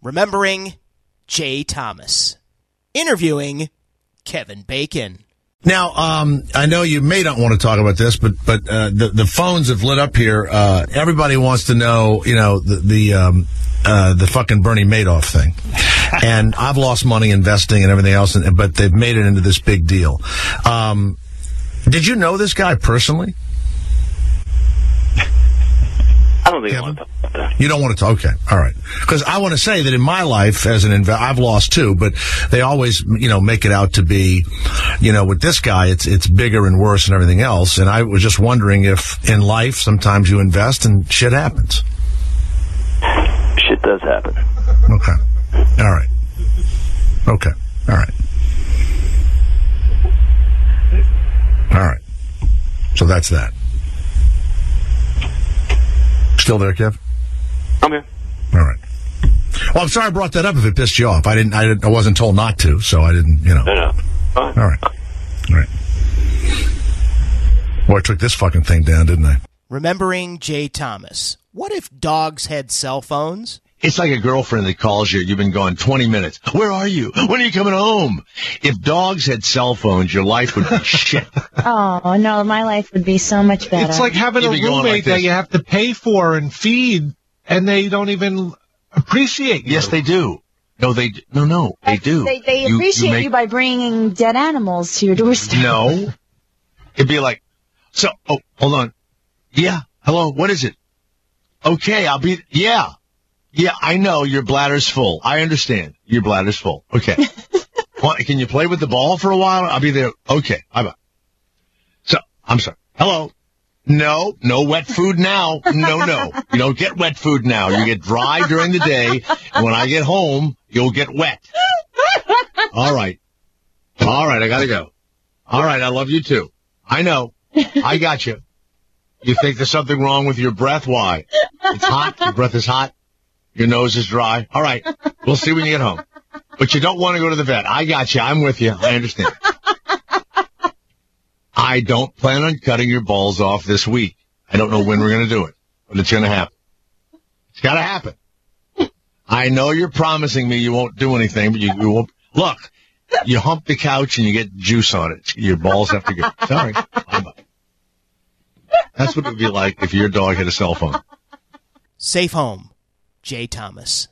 Remembering Jay Thomas. Interviewing Kevin Bacon. Now, I know you may not want to talk about this, but the phones have lit up here. Everybody wants to know, the fucking Bernie Madoff thing. And I've lost money investing and everything else, but they've made it into this big deal. Did you know this guy personally? I don't think I want to talk about that. You don't want to talk? Okay. All right. Because I want to say that in my life as an investor, I've lost too, but they always, make it out to be, with this guy, it's bigger and worse and everything else. And I was just wondering if in life, sometimes you invest and shit happens. Shit does happen. Okay. All right. Okay. All right. All right. So that's that. Still there, Kev? I'm here. All right. Well, I'm sorry I brought that up if it pissed you off. I wasn't told not to, so I didn't, No. All right. All right. Boy, I took this fucking thing down, didn't I? Remembering Jay Thomas. What if dogs had cell phones? It's like a girlfriend that calls you. You've been gone 20 minutes. Where are you? When are you coming home? If dogs had cell phones, your life would be shit. Oh, no, my life would be so much better. It's like having a roommate that you have to pay for and feed, and they don't even appreciate you. Yes, they do. No, they do. They appreciate you by bringing dead animals to your doorstep. No. It'd be like, hold on. Yeah, hello, what is it? Okay, Yeah, I know your bladder's full. I understand. Your bladder's full. Okay. Can you play with the ball for a while? I'll be there. Okay. Bye-bye. So, I'm sorry. Hello. No wet food now. No. You don't get wet food now. You get dry during the day, and when I get home, you'll get wet. All right, I gotta go. All right, I love you too. I know. I got you. You think there's something wrong with your breath? Why? It's hot. Your breath is hot. Your nose is dry. All right. We'll see when you get home. But you don't want to go to the vet. I got you. I'm with you. I understand. I don't plan on cutting your balls off this week. I don't know when we're going to do it, but it's going to happen. It's got to happen. I know you're promising me you won't do anything, but you won't. Look, you hump the couch and you get juice on it. Your balls have to go. Sorry. Bye-bye. That's what it would be like if your dog had a cell phone. Safe home. Jay Thomas.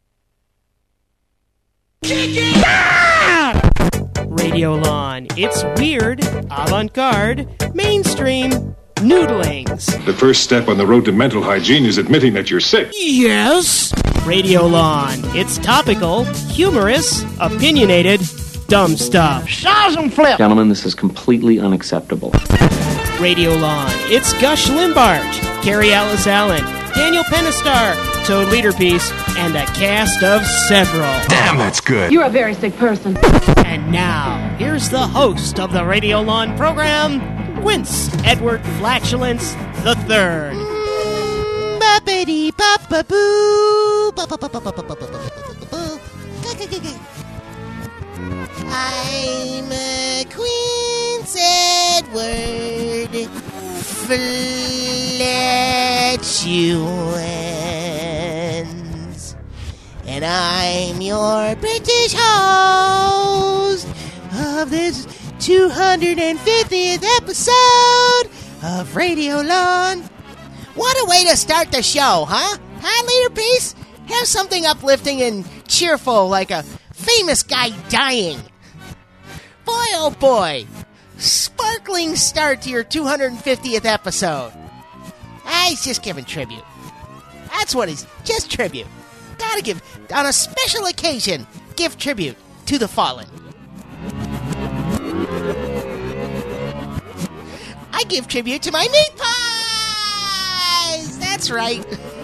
Radio Lawn. It's weird, avant-garde, mainstream, noodlings. The first step on the road to mental hygiene is admitting that you're sick. Yes. Radio Lawn. It's topical, humorous, opinionated, dumb stuff. Saws and flip. Gentlemen, this is completely unacceptable. Radio Lawn. It's Gush Limbart, Carrie Alice Allen, Daniel Pennistar, Toad Leaderpiece, and a cast of several. Damn, that's good. You're a very sick person. And now, here's the host of the Radio Lawn program, Quince Edward Flatulence III. I'm Quince Edward Flatulence, and I'm your British host of this 250th episode of Radio Lawn. What a way to start the show, huh? Huh, Leaderpiece? Have something uplifting and cheerful like a famous guy dying. Boy, oh boy. Sparkling start to your 250th episode. He's just giving tribute. That's what he's... Just tribute. Gotta give... On a special occasion, give tribute to the fallen. I give tribute to my meat pies! That's right.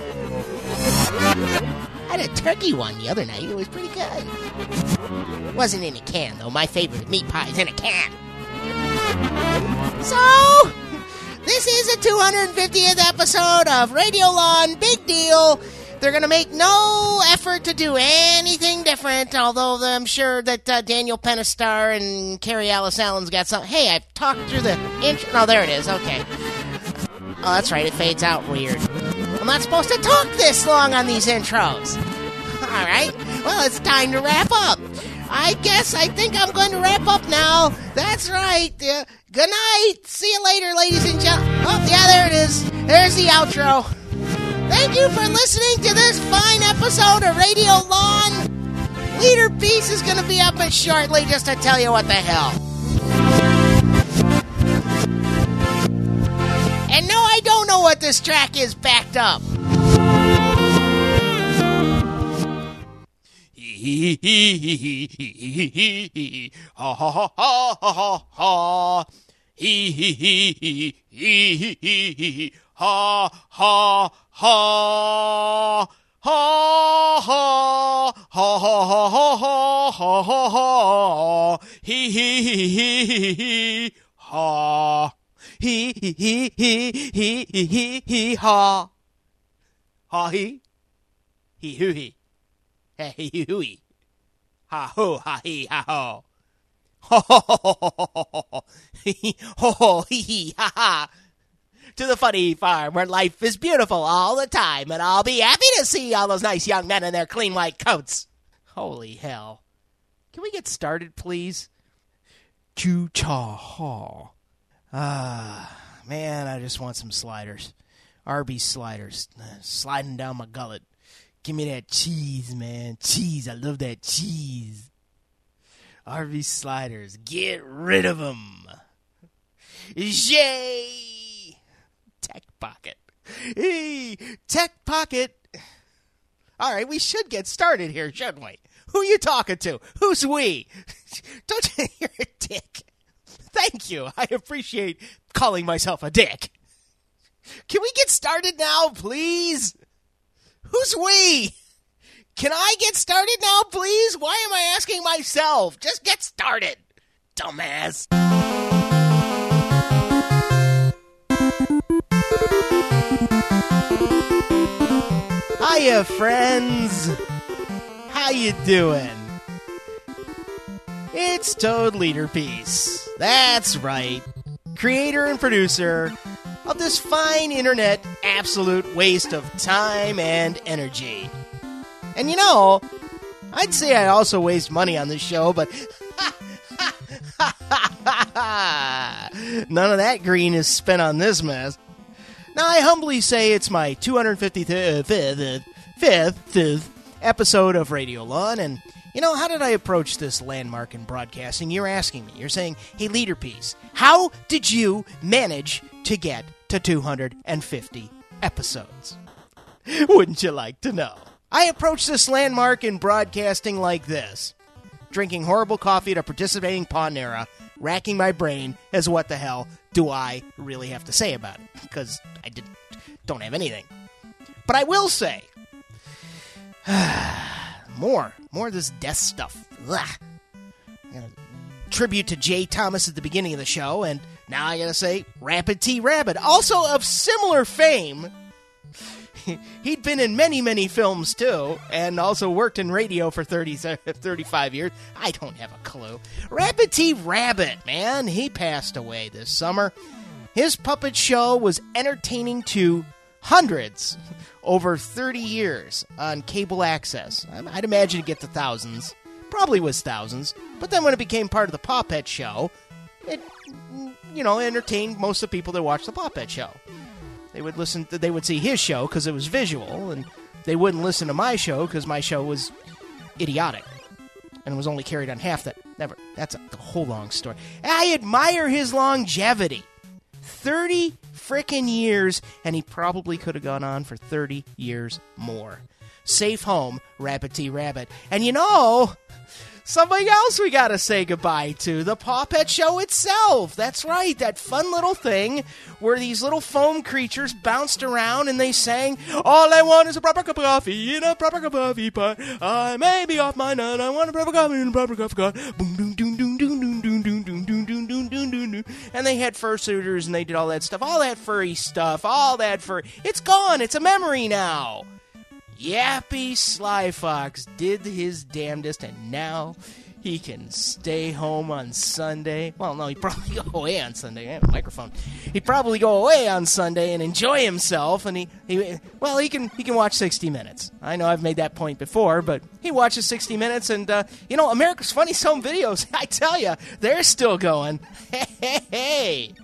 I had a turkey one the other night. It was pretty good. It wasn't in a can, though. My favorite meat pie is in a can. So, this is the 250th episode of Radio Lawn. Big deal. They're going to make no effort to do anything different, although I'm sure that Daniel Pennistar and Carrie Alice Allen's got some... Hey, I've talked through the intro... No, there it is. Okay. Oh, that's right. It fades out weird. I'm not supposed to talk this long on these intros. All right. Well, it's time to wrap up. I think I'm going to wrap up now. That's right. Good night. See you later, ladies and gentlemen. Oh, yeah, there it is. There's the outro. Thank you for listening to this fine episode of Radio Lawn. Leader Piece is going to be up shortly just to tell you what the hell. And no, I don't know what this track is backed up. Hee hee hee hee hee hee hee ha ha ha ha ha ha hee hee hee hee hee hee hee ha ha ha ha ha ha ha ha ha ha ha hee hee hee hee hee ha hee hee hee hee hee hee ha ha hee hee hoo hee. Hey hooey, ha ho ha hee ha ho, ho ho ho ho ho ho hee ha ha. To the funny farm where life is beautiful all the time, and I'll be happy to see all those nice young men in their clean white coats. Holy hell! Can we get started, please? Choo cha ha. Man, I just want some sliders. Arby's sliders, sliding down my gullet. Give me that cheese, man. Cheese. I love that cheese. Arby's sliders. Get rid of them. Yay! Tech Pocket. Hey, Tech Pocket. All right, we should get started here, shouldn't we? Who are you talking to? Who's we? Don't you hear a dick? Thank you. I appreciate calling myself a dick. Can we get started now, please? Who's we? Can I get started now, please? Why am I asking myself? Just get started, dumbass. Hiya, friends. How you doing? It's Toad Leaderpiece. That's right. Creator and producer of this fine internet absolute waste of time and energy. And you know, I'd say I also waste money on this show, but none of that green is spent on this mess. Now, I humbly say it's my 255th episode of Radio Lawn, and you know, how did I approach this landmark in broadcasting? You're asking me. You're saying, hey, Leaderpiece, how did you manage to get to 250 episodes? Wouldn't you like to know? I approached this landmark in broadcasting like this. Drinking horrible coffee at a participating Panera, racking my brain as what the hell do I really have to say about it? Because I don't have anything. But I will say, more of this death stuff. Tribute to Jay Thomas at the beginning of the show, and now I gotta say, Rapid T. Rabbit, also of similar fame. He'd been in many, many films, too, and also worked in radio for 35 years. I don't have a clue. Rapid T. Rabbit, man, he passed away this summer. His puppet show was entertaining to hundreds over 30 years on cable access. I'd imagine it'd get to thousands. Probably was thousands. But then when it became part of the Paw Pet show, it, entertained most of the people that watched the Paw Pet show. They would see his show because it was visual, and they wouldn't listen to my show because my show was idiotic and was only carried on half that. Never. That's a whole long story. I admire his longevity. 30 frickin' years, and he probably could have gone on for 30 years more. Safe home, Rapid T. Rabbit. And somebody else we gotta say goodbye to, the Paw Pet show itself. That's right, that fun little thing where these little foam creatures bounced around and they sang, all I want is a proper cup of coffee in a proper cup of coffee pot. I may be off my nut, I want a proper coffee in a proper cup of coffee. Boom, doom, doom, doom, doom, doom, doom, doom, doom, doom, doom, doom, doom, doom, doom. And they had fursuiters and they did all that stuff, all that furry stuff, all that furry. It's gone, it's a memory now. Yappy Sly Fox did his damnedest, and now He can stay home on Sunday. Well, no, he'd probably go away on Sunday. I have a microphone. He'd probably go away on Sunday and enjoy himself, and he can watch 60 Minutes. I know I've made that point before, but he watches 60 Minutes, and America's Funniest Home Videos. I tell you, they're still going. Hey.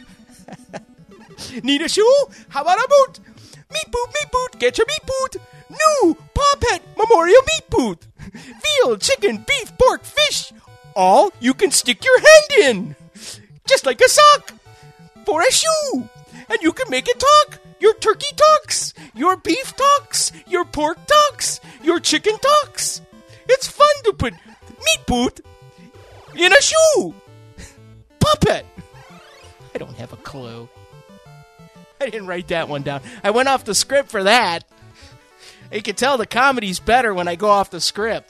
Need a shoe? How about a boot? Meat boot, get your meat boot. New Paw Pet Memorial Meat Boot. Veal, chicken, beef, pork, fish. All you can stick your hand in. Just like a sock. For a shoe. And you can make it talk. Your turkey talks. Your beef talks. Your pork talks. Your chicken talks. It's fun to put meat boot in a shoe. Puppet. I don't have a clue. I didn't write that one down. I went off the script for that. You can tell the comedy's better when I go off the script.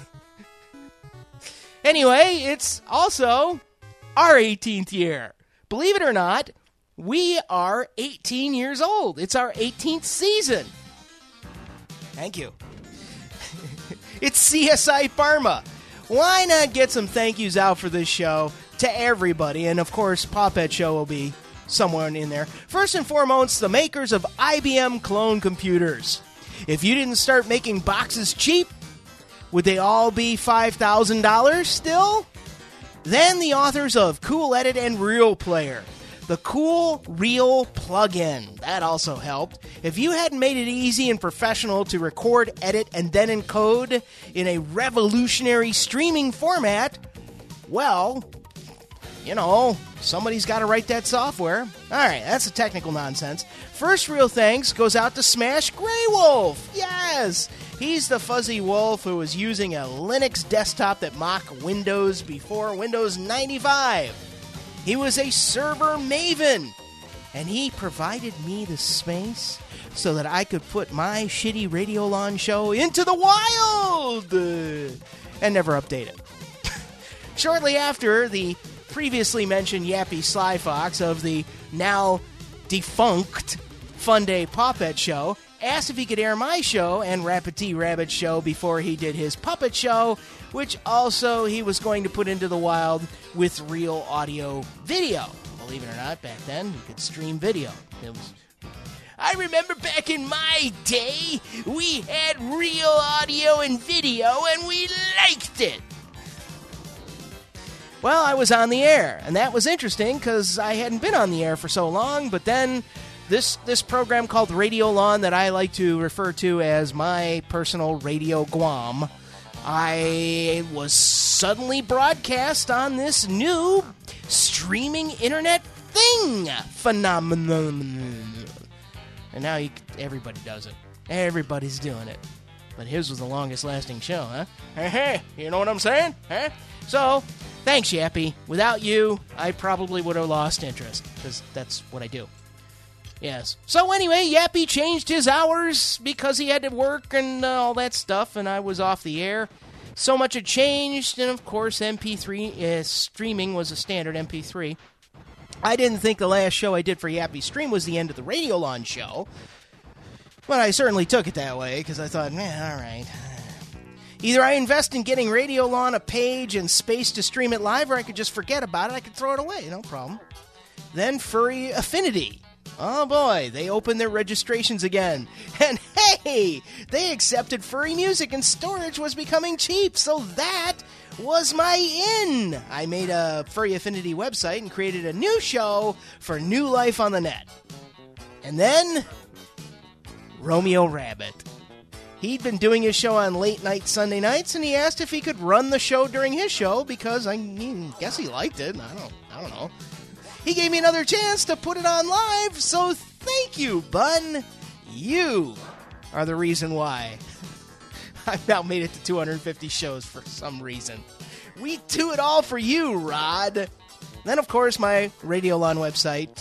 Anyway, it's also our 18th year. Believe it or not, we are 18 years old. It's our 18th season. Thank you. It's CSI Pharma. Why not get some thank yous out for this show to everybody? And, of course, Paw Pet Show will be somewhere in there. First and foremost, the makers of IBM clone computers. If you didn't start making boxes cheap, would they all be $5,000 still? Then the authors of Cool Edit and Real Player. The Cool Real plugin. That also helped. If you hadn't made it easy and professional to record, edit, and then encode in a revolutionary streaming format, well, somebody's got to write that software. All right, that's the technical nonsense. First real thanks goes out to Smash Grey Wolf. Yes, he's the fuzzy wolf who was using a Linux desktop that mocked Windows before Windows 95. He was a server maven, and he provided me the space so that I could put my shitty Radiolon show into the wild and never update it. Shortly after, the previously mentioned Yappy Sly Fox of the now defunct Fun Day Paw Pet Show asked if he could air my show and Rapid T Rabbit show before he did his puppet show, which also he was going to put into the wild with real audio video. Believe it or not, back then you could stream video. I remember back in my day, we had real audio and video, and we liked it. Well, I was on the air, and that was interesting because I hadn't been on the air for so long, but then this program called Radiolon that I like to refer to as my personal Radio Guam, I was suddenly broadcast on this new streaming internet phenomenon. And now everybody does it. Everybody's doing it. But his was the longest lasting show, huh? Hey, you know what I'm saying? Huh? So, thanks, Yappy. Without you, I probably would have lost interest, because that's what I do. Yes. So anyway, Yappy changed his hours because he had to work and all that stuff, and I was off the air. So much had changed, and of course, MP3 streaming was a standard MP3. I didn't think the last show I did for Yappy Stream was the end of the Radiolon show, but I certainly took it that way, because I thought, all right. Either I invest in getting Radiolon a page and space to stream it live, or I could just forget about it. I could throw it away, no problem. Then Furry Affinity. Oh boy, they opened their registrations again. And hey, they accepted furry music and storage was becoming cheap, so that was my in. I made a Furry Affinity website and created a new show for New Life on the Net. And then, Romeo Rabbit. He'd been doing his show on late night Sunday nights, and he asked if he could run the show during his show because I guess he liked it. I don't know. He gave me another chance to put it on live, so thank you, Bun. You are the reason why I've now made it to 250 shows for some reason. We do it all for you, Rod. Then, of course, my Radiolon website.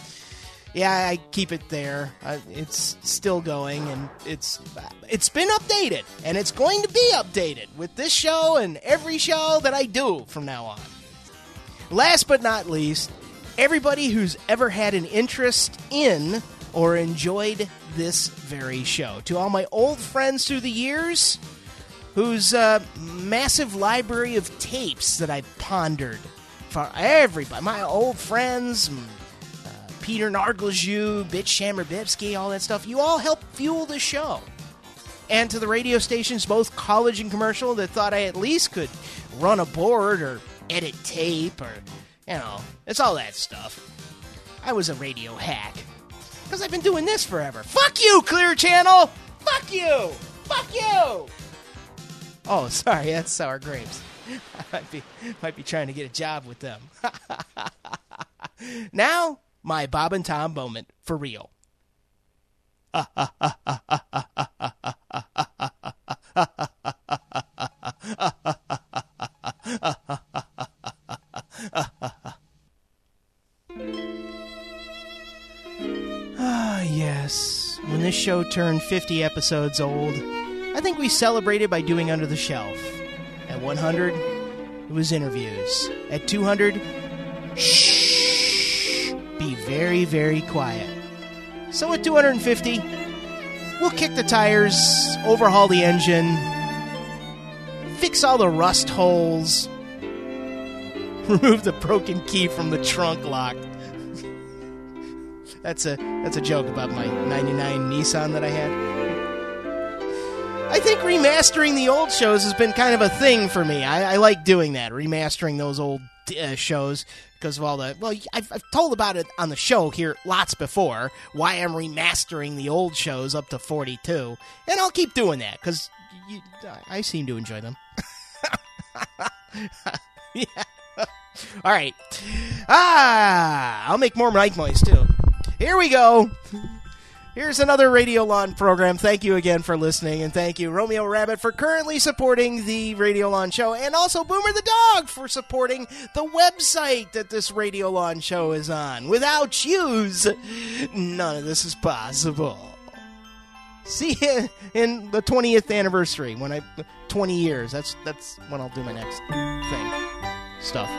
I keep it there. It's still going, and it's been updated, and it's going to be updated with this show and every show that I do from now on. Last but not least, everybody who's ever had an interest in or enjoyed this very show. To all my old friends through the years, whose massive library of tapes that I've pondered for everybody, my old friends, Peter Narglajou, Bitch Shammer Bibsky, all that stuff. You all help fuel the show. And to the radio stations, both college and commercial, that thought I at least could run a board or edit tape or, it's all that stuff. I was a radio hack. Because I've been doing this forever. Fuck you, Clear Channel! Fuck you! Fuck you! Oh, sorry, that's Sour Grapes. I might be trying to get a job with them. Now, my Bob and Tom moment for real. Yes. When this show turned 50 episodes old, I think we celebrated by doing Under the Shelf. At 100, it was interviews. At 200, shh, be very, very quiet. So at 250, we'll kick the tires, overhaul the engine, fix all the rust holes, remove the broken key from the trunk lock. That's a joke about my 99 Nissan that I had. I think remastering the old shows has been kind of a thing for me. I like doing that, remastering those old shows because of all the... Well, I've told about it on the show here lots before, why I'm remastering the old shows up to 42. And I'll keep doing that because I seem to enjoy them. Yeah. All right. I'll make more mic noise, too. Here we go. Here's another Radio Lawn program. Thank you again for listening, and thank you, Romeo Rabbit, for currently supporting the Radio Lawn show, and also Boomer the Dog for supporting the website that this Radio Lawn show is on. Without yous, none of this is possible. See you in the 20th anniversary, 20 years. That's when I'll do my next stuff.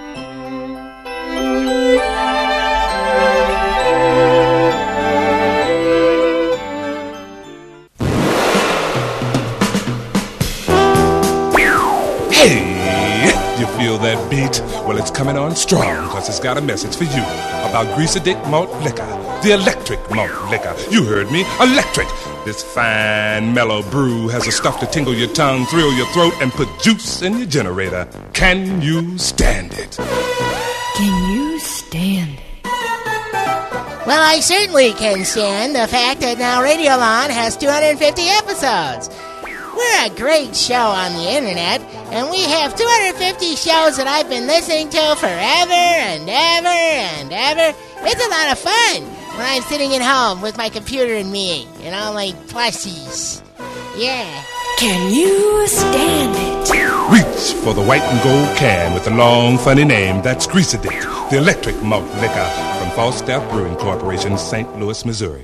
Hey, you feel that beat? Well, it's coming on strong because it's got a message for you about Greaser Dick Malt Liquor, the electric malt liquor. You heard me, electric. This fine, mellow brew has a stuff to tingle your tongue, thrill your throat, and put juice in your generator. Can you stand it? Can you stand it? Well, I certainly can stand the fact that now Radio Lawn has 250 episodes. We're a great show on the internet, and we have 250 shows that I've been listening to forever and ever and ever. It's a lot of fun when I'm sitting at home with my computer and me and all my plushies. Yeah. Can you stand it? Reach for the white and gold can with the long, funny name. That's Greaser Dick, the electric malt liquor from Falstaff Brewing Corporation, St. Louis, Missouri.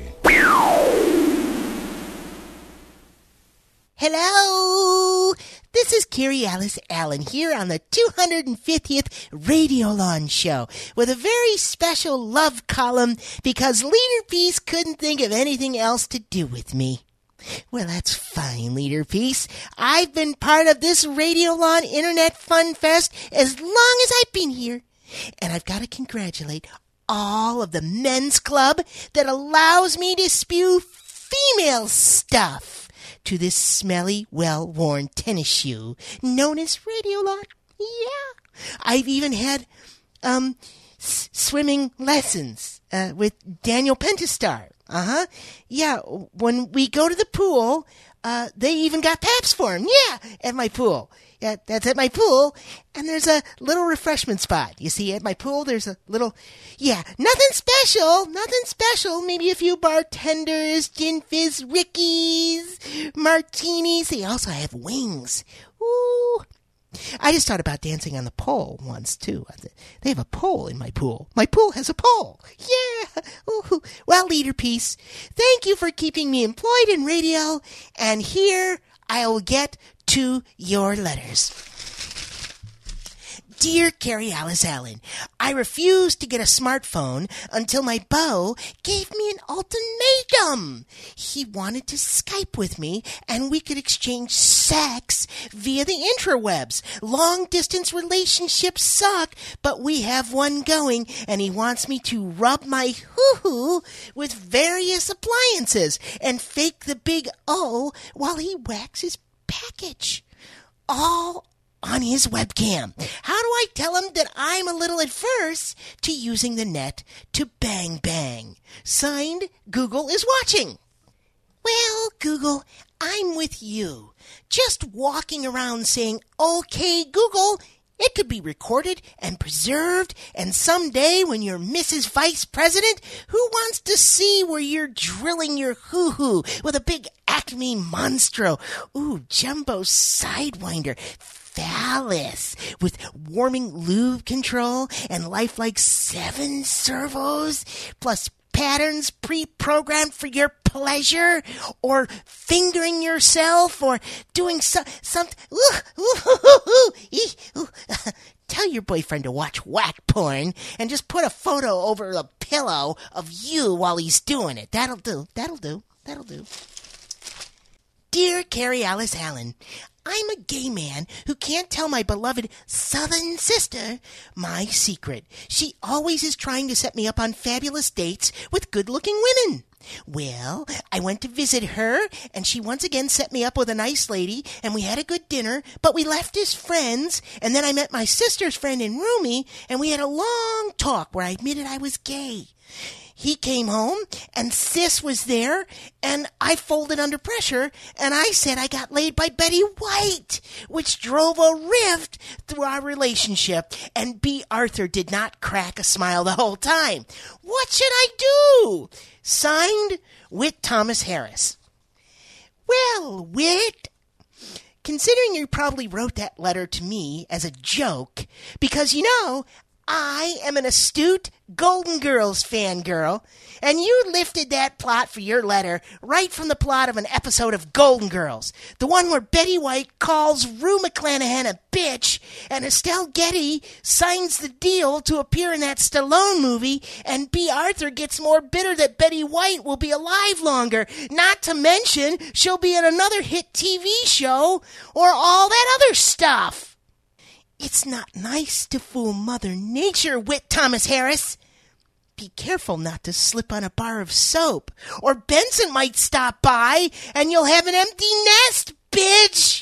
Hello, this is Carrie Alice Allen here on the 250th Radio Lawn Show with a very special love column because Leader Peace couldn't think of anything else to do with me. Well, that's fine, Leader Peace. I've been part of this Radio Lawn Internet Fun Fest as long as I've been here, and I've got to congratulate all of the men's club that allows me to spew female stuff to this smelly, well-worn tennis shoe known as Radio Lawn. Yeah. I've even had swimming lessons with Daniel Pentastar. Yeah, when we go to the pool, they even got Paps for him. Yeah, at my pool. Yeah, that's at my pool. And there's a little refreshment spot. You see, at my pool, there's a little... Yeah, nothing special. Maybe a few bartenders, gin fizz rickies, martinis. They also have wings. Ooh. I just thought about dancing on the pole once, too. They have a pole in my pool. My pool has a pole. Yeah. Ooh. Well, Leader Peace, thank you for keeping me employed in radio. And here I will get to your letters. Dear Carrie Alice Allen, I refused to get a smartphone until my beau gave me an ultimatum. He wanted to Skype with me and we could exchange sex via the interwebs. Long-distance relationships suck, but we have one going, and he wants me to rub my hoo-hoo with various appliances and fake the big O while he whacks his package. All on his webcam. How do I tell him that I'm a little adverse to using the net to bang bang? Signed, Google is watching. Well, Google, I'm with you. Just walking around saying, okay, Google, it could be recorded and preserved, and someday when you're Mrs. Vice President, who wants to see where you're drilling your hoo-hoo with a big Acme Monstro? Ooh, jumbo sidewinder. Phallus with warming lube control and lifelike 7 servos, plus patterns pre-programmed for your pleasure, or fingering yourself, or doing something. Tell your boyfriend to watch whack porn and just put a photo over the pillow of you while he's doing it. That'll do. Dear Carrie Alice Allen, I'm a gay man who can't tell my beloved Southern sister my secret. She always is trying to set me up on fabulous dates with good-looking women. Well, I went to visit her, and she once again set me up with a nice lady, and we had a good dinner, but we left as friends, and then I met my sister's friend and roomie, and we had a long talk where I admitted I was gay. He came home, and Sis was there, and I folded under pressure, and I said I got laid by Betty White, which drove a rift through our relationship, and B. Arthur did not crack a smile the whole time. What should I do? Signed, Whit Thomas Harris. Well, Whit, considering you probably wrote that letter to me as a joke, because, you know, I am an astute Golden Girls fangirl, and you lifted that plot for your letter right from the plot of an episode of Golden Girls, the one where Betty White calls Rue McClanahan a bitch, and Estelle Getty signs the deal to appear in that Stallone movie, and B. Arthur gets more bitter that Betty White will be alive longer, not to mention she'll be in another hit TV show, or all that other stuff. It's not nice to fool Mother Nature, Whit Thomas Harris. Be careful not to slip on a bar of soap, or Benson might stop by, and you'll have an empty nest, bitch!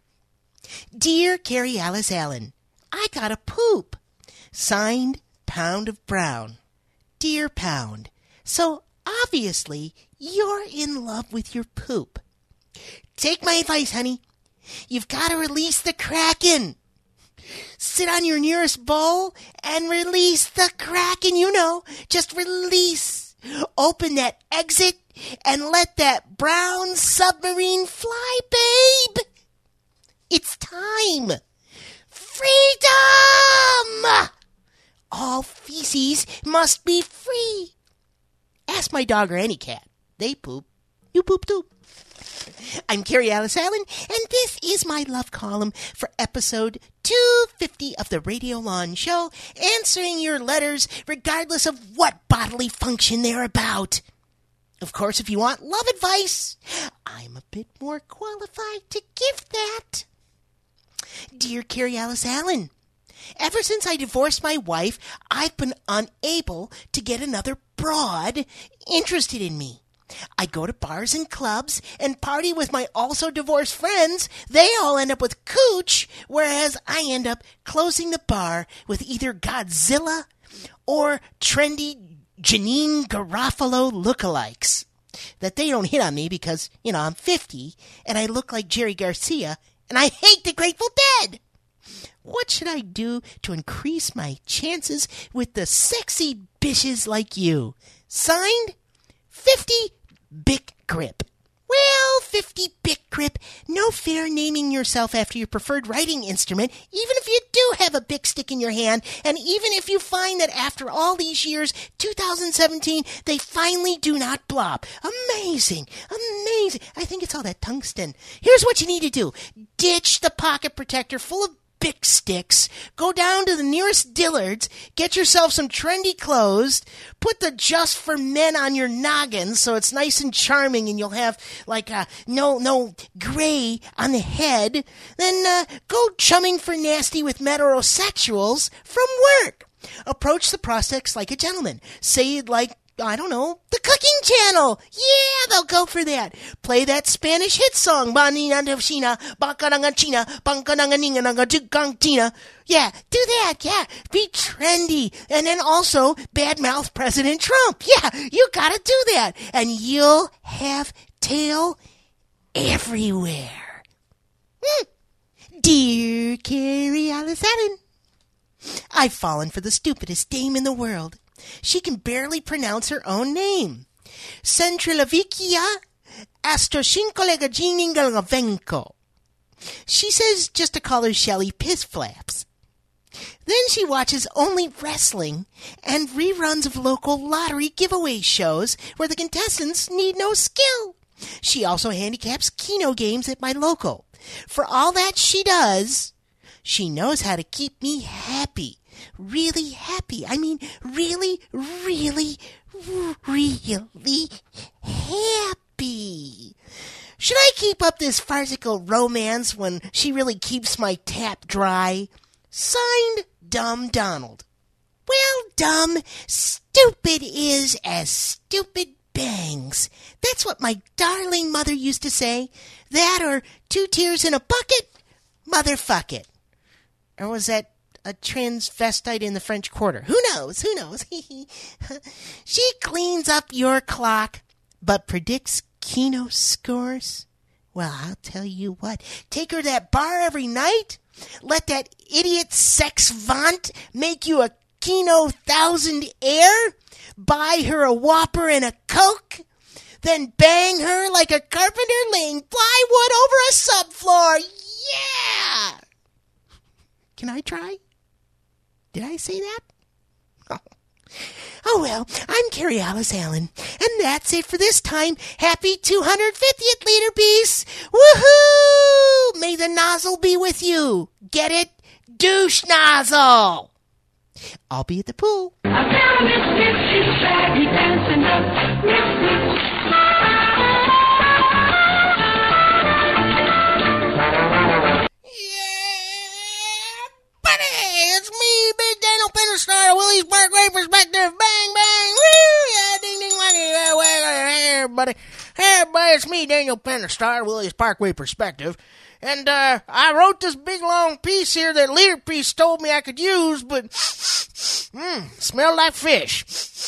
Dear Carrie Alice Allen, I gotta poop. Signed, Pound of Brown. Dear Pound, so obviously you're in love with your poop. Take my advice, honey. You've gotta release the Kraken. Sit on your nearest bowl and release the Kraken, you know. Just release. Open that exit and let that brown submarine fly, babe. It's time. Freedom! All feces must be free. Ask my dog or any cat. They poop. You poop too. I'm Carrie Alice Allen, and this is my love column for episode 250 of the Radio Lawn Show, answering your letters regardless of what bodily function they're about. Of course, if you want love advice, I'm a bit more qualified to give that. Dear Carrie Alice Allen, ever since I divorced my wife, I've been unable to get another broad interested in me. I go to bars and clubs and party with my also divorced friends. They all end up with cooch, whereas I end up closing the bar with either Godzilla or trendy Janine Garofalo lookalikes. That they don't hit on me because, you know, I'm 50 and I look like Jerry Garcia and I hate the Grateful Dead. What should I do to increase my chances with the sexy bitches like you? Signed, 50 Bic Grip. Well, 50 Bic Grip, no fair naming yourself after your preferred writing instrument, even if you do have a Bic stick in your hand, and even if you find that after all these years, 2017, they finally do not blop. Amazing. I think it's all that tungsten. Here's what you need to do. Ditch the pocket protector full of Bic sticks, go down to the nearest Dillard's, get yourself some trendy clothes, put the Just for Men on your noggin so it's nice and charming and you'll have like no gray on the head, then go chumming for nasty with metrosexuals from work. Approach the prospects like a gentleman. Say you'd like, I don't know, the Cooking Channel. Yeah, they'll go for that. Play that Spanish hit song. Yeah, do that. Yeah, be trendy. And then also badmouth President Trump. Yeah, you gotta do that. And you'll have tail everywhere. Dear Carrie Alice Allen, I've fallen for the stupidest dame in the world. She can barely pronounce her own name. Centrilavikia Astroshinkolegajiningalavenko. She says just to call her Shelly Piss Flaps. Then she watches only wrestling and reruns of local lottery giveaway shows where the contestants need no skill. She also handicaps Keno games at my local. For all that she does, she knows how to keep me happy. Really happy. I mean, really, really, really happy. Should I keep up this farcical romance when she really keeps my tap dry? Signed, Dumb Donald. Well, dumb, stupid is as stupid bangs. That's what my darling mother used to say. That or 2 tears in a bucket, motherfuck it. Or was that a transvestite in the French Quarter? Who knows? She cleans up your clock, but predicts Keno scores? Well, I'll tell you what. Take her to that bar every night. Let that idiot sex vant make you a Keno 1000 air. Buy her a Whopper and a Coke. Then bang her like a carpenter laying plywood over a subfloor. Yeah! Can I try? Did I say that? Oh well, I'm Carrie Alice Allen, and that's it for this time. Happy 250th Leader Piece! Woohoo! May the nozzle be with you. Get it? Douche nozzle! I'll be at the pool. It's me, Big Daniel Penterstar, Willie's Parkway Perspective. Bang, bang, woo! Yeah, ding, ding, waggy, hey, everybody. Hey, everybody, it's me, Daniel Penterstar, Willie's Parkway Perspective. And, I wrote this big, long piece here that Leader Piece told me I could use, but, smelled like fish.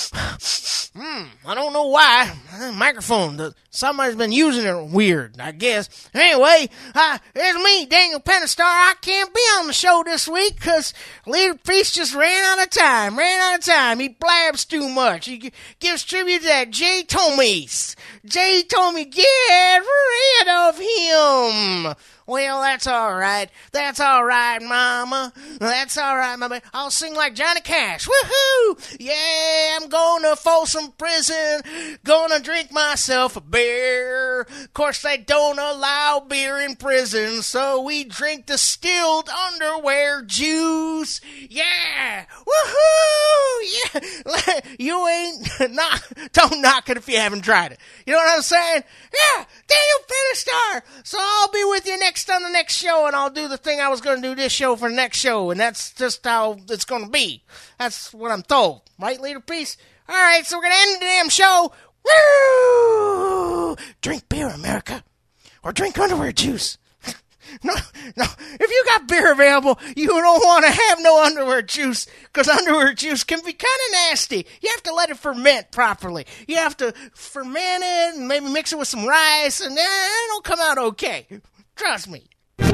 I don't know why. Microphone, somebody's been using it weird, I guess. Anyway, it's me, Daniel Penterstar. I can't be on the show this week because Leader Piece just ran out of time. He blabs too much. He gives tribute to that Jay Tomies. Jay Tomey, get rid of him. Well, that's all right. That's all right, Mama. That's all right, Mama. I'll sing like Johnny Cash. Woohoo! Yeah, I'm going to Folsom Prison. Gonna drink myself a beer. Of course, they don't allow beer in prison, so we drink distilled underwear juice. Yeah! Woohoo! Yeah! You ain't... Don't knock it if you haven't tried it. You know what I'm saying? Yeah! Daniel Penterstar! So I'll be with you on the next show, and I'll do the thing I was going to do this show for the next show, and that's just how it's going to be. That's what I'm told. Right, Leader Piece? All right, so we're going to end the damn show. Woo! Drink beer, America. Or drink underwear juice. No. If you got beer available, you don't want to have no underwear juice, because underwear juice can be kind of nasty. You have to let it ferment properly. You have to ferment it and maybe mix it with some rice, and it'll come out okay. Trust me. Well,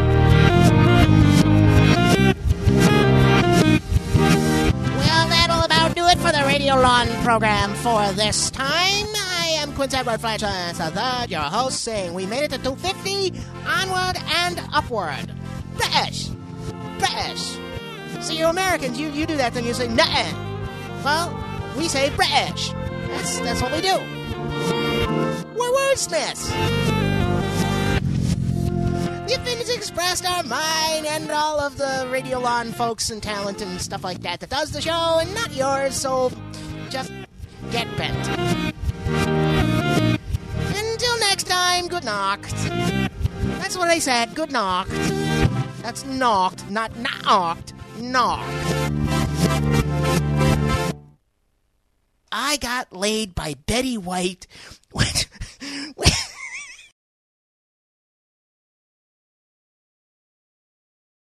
that'll about do it for the Radio Lawn program for this time. I am Quincy Edward Flash, your host, saying we made it to 250, onward and upward. British. So you Americans, you do that, then you say nothing. Well, we say British. That's what we do. We're wordsmiths. The opinions expressed are mine and all of the Radio Lawn folks and talent and stuff like that does the show, and not yours, so just get bent. Until next time, good knocked. That's what I said, good knocked. That's knocked, not knocked. Knocked. I got laid by Betty White when